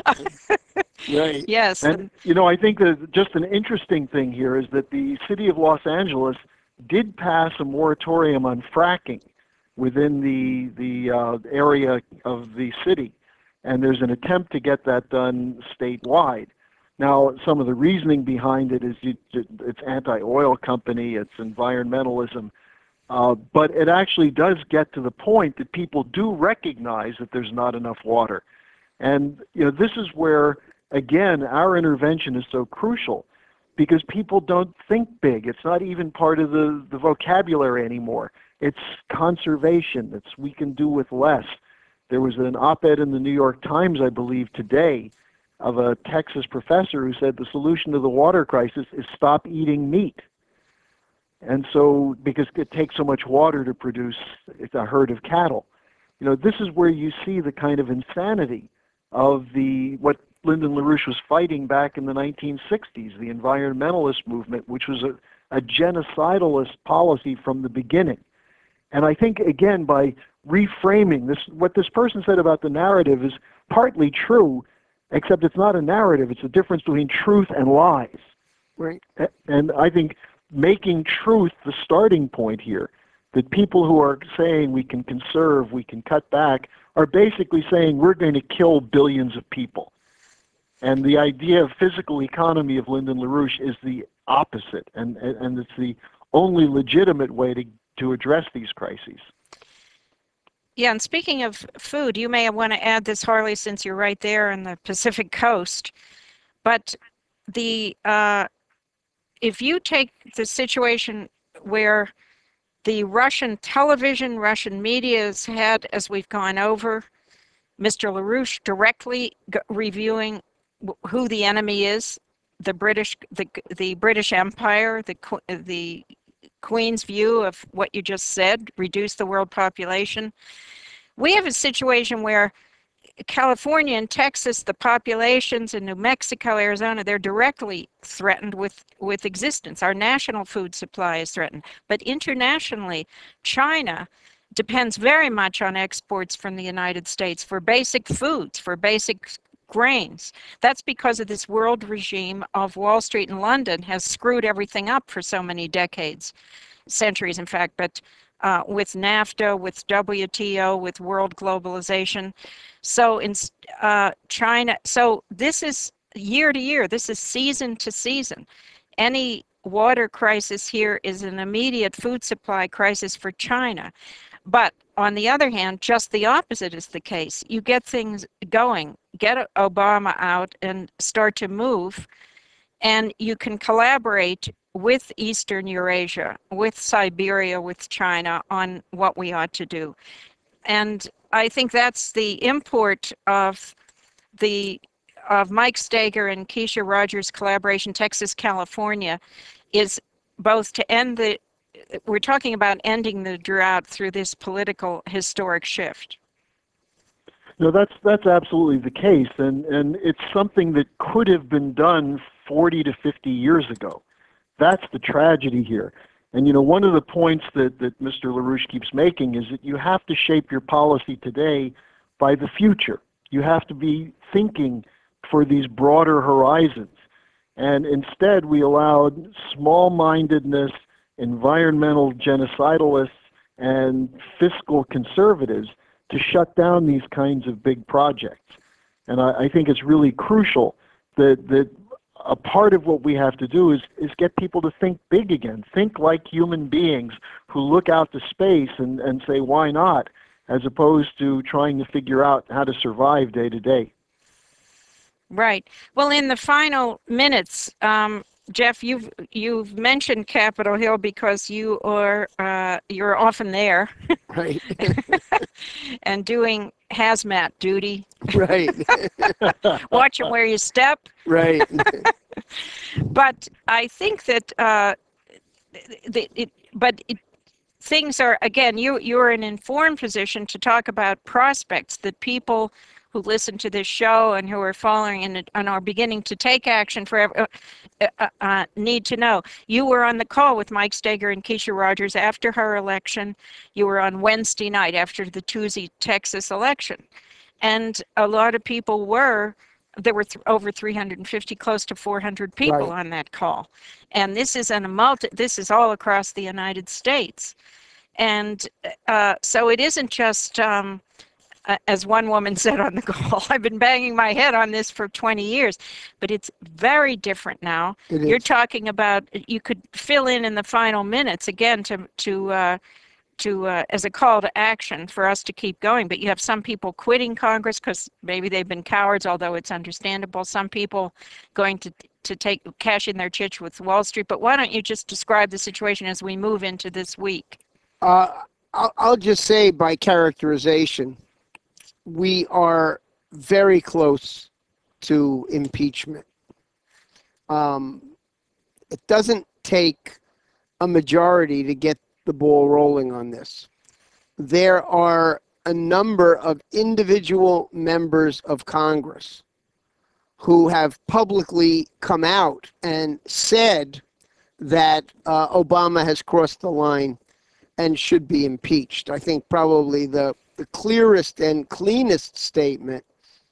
Right. Yes. And, you know, I think that just an interesting thing here is that the city of Los Angeles did pass a moratorium on fracking within the, the uh, area of the city. And there's an attempt to get that done statewide. Now, some of the reasoning behind it is you, it's anti-oil company, it's environmentalism, uh, but it actually does get to the point that people do recognize that there's not enough water. And, you know, this is where, again, our intervention is so crucial because people don't think big. It's not even part of the, the vocabulary anymore. It's conservation. It's we can do with less. There was an op-ed in the New York Times, I believe, today, of a Texas professor who said the solution to the water crisis is stop eating meat. And so, because it takes so much water to produce a herd of cattle. You know, this is where you see the kind of insanity of the what Lyndon LaRouche was fighting back in the nineteen sixties, the environmentalist movement, which was a, a genocidalist policy from the beginning. And I think, again, by reframing this, what this person said about the narrative is partly true, except it's not a narrative. It's a difference between truth and lies. Right. And I think making truth the starting point here, that people who are saying we can conserve, we can cut back, are basically saying we're going to kill billions of people. And the idea of physical economy of Lyndon LaRouche is the opposite, and, and it's the only legitimate way to, to address these crises. Yeah, and speaking of food, you may want to add this, Harley, since you're right there in the Pacific Coast. But the uh, if you take the situation where the Russian television, Russian media has had, as we've gone over, Mister LaRouche directly reviewing who the enemy is, the British, the the British Empire, the the Queen's view of what you just said, reduce the world population. We have a situation where California and Texas, the populations in New Mexico, Arizona, they're directly threatened with, with existence. Our national food supply is threatened. But internationally, China depends very much on exports from the United States for basic foods, for basic grains. That's because of this world regime of Wall Street and London has screwed everything up for so many decades, centuries in fact, but uh, with NAFTA, with W T O, with world globalization. So in uh, China, so this is year to year, this is season to season. Any water crisis here is an immediate food supply crisis for China. But on the other hand, just the opposite is the case. You get things going, get Obama out and start to move, and you can collaborate with Eastern Eurasia, with Siberia, with China on what we ought to do. And I think that's the import of the of Mike Stager and Keisha Rogers' collaboration, Texas, California, is both to end the we're talking about ending the drought through this political historic shift. No, that's that's absolutely the case, and and it's something that could have been done forty to fifty years ago. That's the tragedy here. And you know, one of the points that that Mister LaRouche keeps making is that you have to shape your policy today by the future. You have to be thinking for these broader horizons. And instead, we allowed small-mindedness, environmental genocidalists, and fiscal conservatives to shut down these kinds of big projects. And I, I think it's really crucial that, that a part of what we have to do is, is get people to think big again, think like human beings who look out to space and, and say, why not, as opposed to trying to figure out how to survive day to day. Right. Well, in the final minutes, um, Jeff, you've you've mentioned Capitol Hill because you are uh, you're often there, Right. and doing hazmat duty. Right. Watching where you step. Right. But I think that uh, the, it, but it, things are, again, you you're in an informed position to talk about prospects that people who listen to this show and who are following and, and are beginning to take action for uh, uh, uh, need to know. You were on the call with Mike Steger and Keisha Rogers after her election. You were on Wednesday night after the Tuesday Texas election. And a lot of people were, there were th- over three hundred fifty, close to four hundred people Right. on that call. And this is an a multi, this is all across the United States. And uh, so it isn't just, um, uh, as one woman said on the call, I've been banging my head on this for twenty years, but it's very different now. It You're is. talking about, you could fill in in the final minutes again to, to, uh, to uh, as a call to action for us to keep going. But you have some people quitting Congress because maybe they've been cowards, although it's understandable. Some people going to to take cash in their chitch with Wall Street. But why don't you just describe the situation as we move into this week? Uh, I'll, I'll just say by characterization, we are very close to impeachment. Um, it doesn't take a majority to get the ball rolling on this. There are a number of individual members of Congress who have publicly come out and said that uh, Obama has crossed the line and should be impeached. I think probably the, the clearest and cleanest statement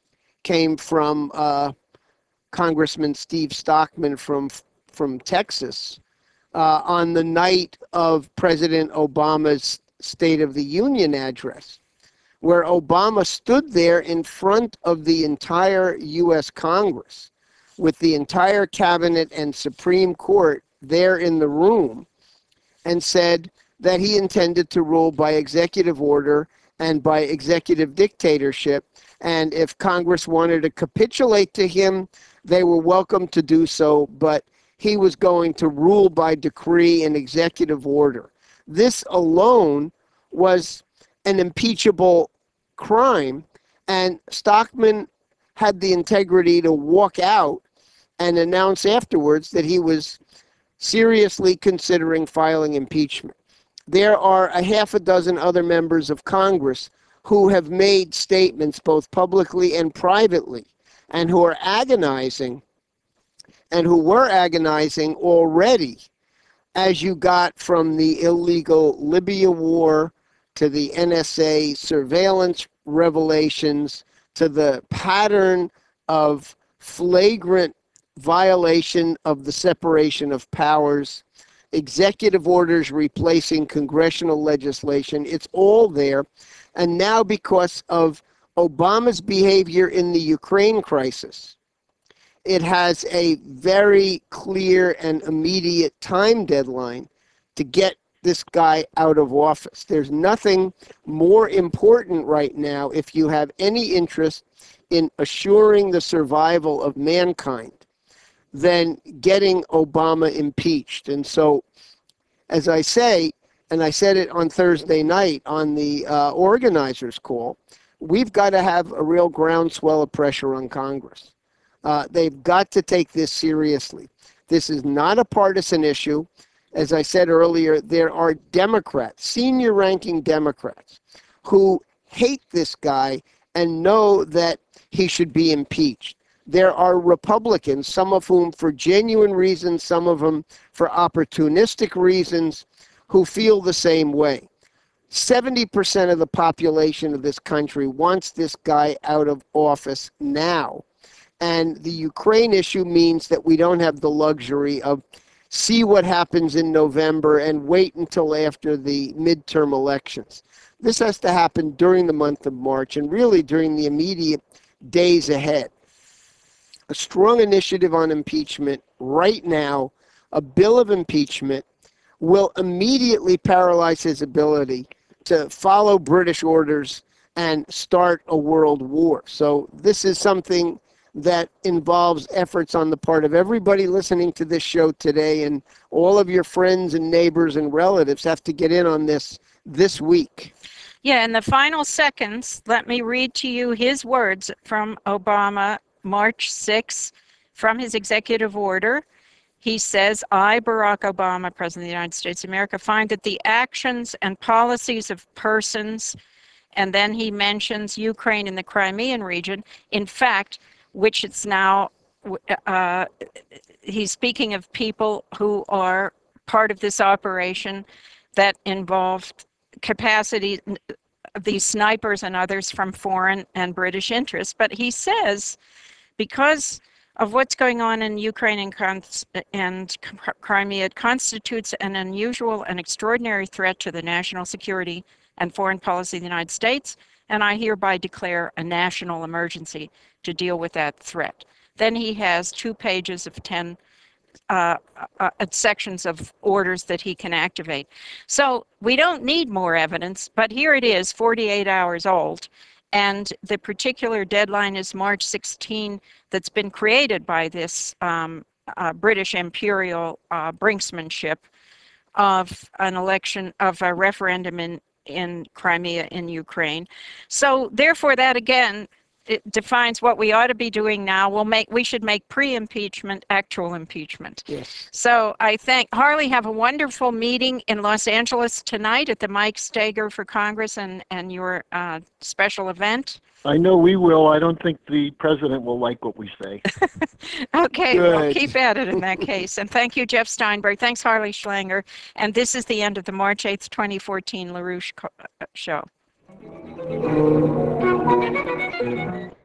came from uh, Congressman Steve Stockman from from Texas uh, on the night of President Obama's State of the Union address, where Obama stood there in front of the entire U S Congress with the entire cabinet and Supreme Court there in the room and said that he intended to rule by executive order and by executive dictatorship. And if Congress wanted to capitulate to him, they were welcome to do so, but he was going to rule by decree and executive order. This alone was an impeachable crime, and Stockman had the integrity to walk out and announce afterwards that he was seriously considering filing impeachment. There are a half a dozen other members of Congress who have made statements both publicly and privately and who are agonizing and who were agonizing already as you got from the illegal Libya war to the N S A surveillance revelations to the pattern of flagrant violation of the separation of powers, executive orders replacing congressional legislation. It's all there. And now because of Obama's behavior in the Ukraine crisis, it has a very clear and immediate time deadline to get this guy out of office. There's nothing more important right now if you have any interest in assuring the survival of mankind than getting Obama impeached. And so, as I say, and I said it on Thursday night on the uh, organizers' call, we've got to have a real groundswell of pressure on Congress. Uh, they've got to take this seriously. This is not a partisan issue. As I said earlier, there are Democrats, senior ranking Democrats, who hate this guy and know that he should be impeached. There are Republicans, some of whom for genuine reasons, some of them for opportunistic reasons, who feel the same way. seventy percent of the population of this country wants this guy out of office now. And the Ukraine issue means that we don't have the luxury of see what happens in November and wait until after the midterm elections. This has to happen during the month of March and really during the immediate days ahead. A strong initiative on impeachment right now, a bill of impeachment, will immediately paralyze his ability to follow British orders and start a world war. So this is something that involves efforts on the part of everybody listening to this show today, and all of your friends and neighbors and relatives have to get in on this this week. Yeah, in the final seconds, let me read to you his words from Obama, March sixth, from his executive order. He says, I, Barack Obama, President of the United States of America, find that the actions and policies of persons, and then he mentions Ukraine and the Crimean region, in fact, which it's now, uh, he's speaking of people who are part of this operation that involved capacity, these snipers and others from foreign and British interests. But he says, because of what's going on in Ukraine and, and Crimea, it constitutes an unusual and extraordinary threat to the national security and foreign policy of the United States, and I hereby declare a national emergency to deal with that threat. Then he has two pages of ten uh, uh, sections of orders that he can activate. So we don't need more evidence, but here it is, forty-eight hours old. And the particular deadline is March sixteenth that's been created by this um, uh, British imperial uh, brinksmanship of an election, of a referendum in, in Crimea in Ukraine. So therefore that again, it defines what we ought to be doing now. We'll make, we should make pre-impeachment actual impeachment. Yes. So I thank Harley. Have a wonderful meeting in Los Angeles tonight at the Mike Stager for Congress and and your uh, special event. I know we will. I don't think the president will like what we say. Okay, well, Good. keep at it in that case. And thank you, Jeff Steinberg. Thanks, Harley Schlanger. And this is the end of the March eighth, twenty fourteen LaRouche Show.